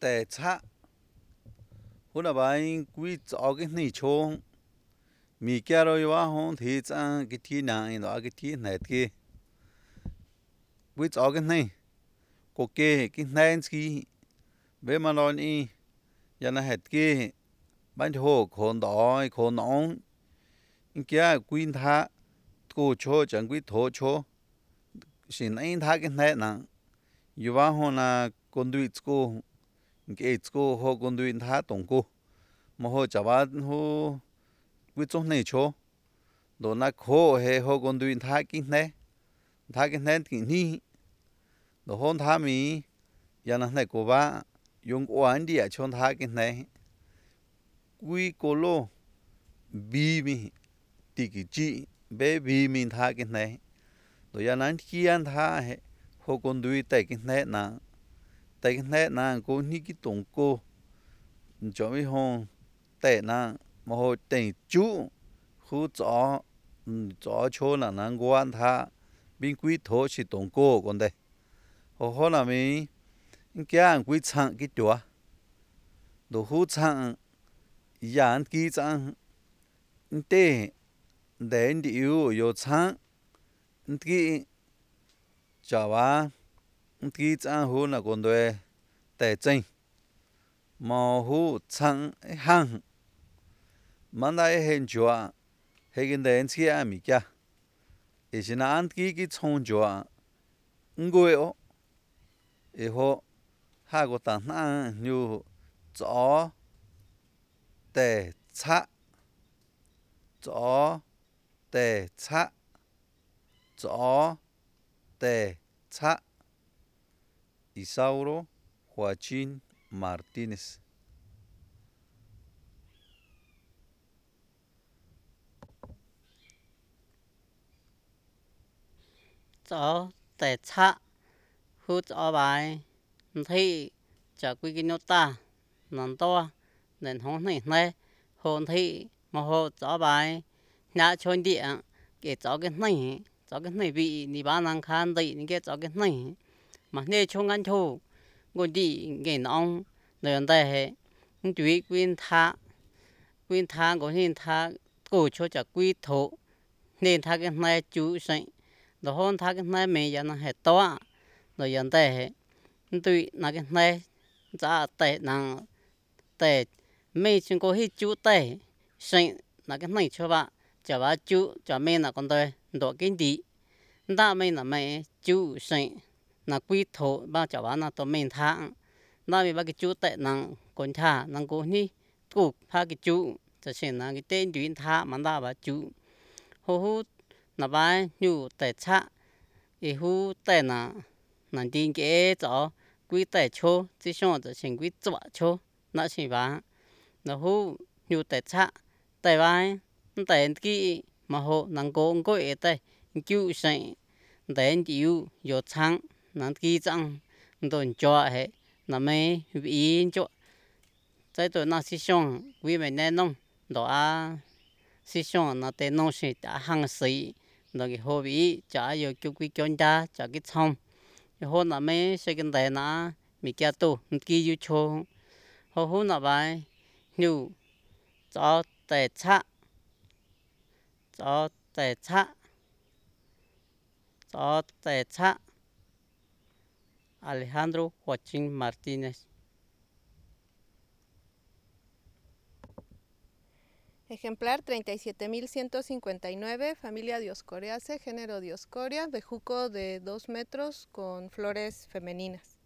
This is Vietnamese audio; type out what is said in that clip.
tè cha hôm nào bạn quý cho cái này chôn mì kia rồi quá hông thì chẳng cái thiên này đó cái thiên này kia quý cho cái này có cái này ski bé mà nói đi giờ nó hết kia bạn hồ còn đói còn nóng kia quý thà cô cho chẳng quý thô cho xin anh thà cái này nè yêu quá hông là con đuổi cô cái cô hồ con đuổi thà tổng cô mà hồ chả bạn hồ quý trong này cho đồ na khô hệ hồ con đuổi thà cái này thì ní đồ hôn thà mi giờ nó này cô ba dùng oán đi cho thà cái này quý cô lô bi mi tì cái chi bé bi mi thà cái này rồi giờ nó kiên thà hệ hồ con đuổi tại cái này nè cô ní cái tổng cô cho mấy hông tệ nè mà hồ tệ chú khu cho là năng quan thà bên quý thổ chỉ tổng cô còn đây hồ là mình cái anh quý chẳng cái chùa đồ hú chẳng yàn ký chẳng tê đến điều yêu chẳng cái chả ba cái chẳng hú là còn đây tệ chân mà hú chẳng hăng mà đây hiện chùa hay cái đến kia à mi kia thì nó ăn cái葱chùa ngồi ó hồ hai cái tảng na như chó tè cha chó tè cha chó tè cha Isauro Joaquín Martínez. Chó tè cha hút chó bài thì chả quy cái nốt ta nón to nên không này hồn thị mà hồ chó bài nhà chôn địa cái chó cái này bị đi bán ăn khan đấy những cái chó cái này mà nên chung ăn thu ngồi đi cái nong nên đây hệ tùy quyên tha có nên tha cổ cho chả quy thổ nên tha cái này chú sinh rồi hôn tha cái này mình giờ nó hết to rồi giờ đây tùy là cái này giá tệ năng tệ mấy chúng có hết chú tệ sinh là cái này cho bạn cho bạn chú cho mình là con tôi độ kinh đi đã mình là mẹ chú sinh là quy thổ bao cho bạn là tụi mình thang đã bị bao cái chú tệ năng con thà năng cố ní cụ pha cái chú cho xin là cái tên tuyển thà mà đã bà chú hô hút là bài nhu tệ cha thì hú tệ là tin cái chỗ quý tệ cho chỉ xong rồi xin quý chỗ cho nó chỉ bà nó hú nhu tệ cha tệ bài tệ kỹ mà hộ năng cố gọi tệ cứu sinh tệ chịu vô sáng năng kỹ chẳng đồn cho hệ là mấy ý cho tại tôi nó chỉ xong quý mình nên nông đó chỉ xong nó tệ nông sĩ đã hàng sĩ nó cái hobby bị chả yêu kêu quý con ta chả cái xong hôm nào mấy sẽ cái này nó mình kia tu kia yêu cho hôm nào bài nhiều cho tệ cha cho tệ cha cho tệ cha Alejandro Joaquín Martínez. Ejemplar 37.159, familia Dioscoreaceae, género Dioscorea, bejuco de 2 metros con flores femeninas.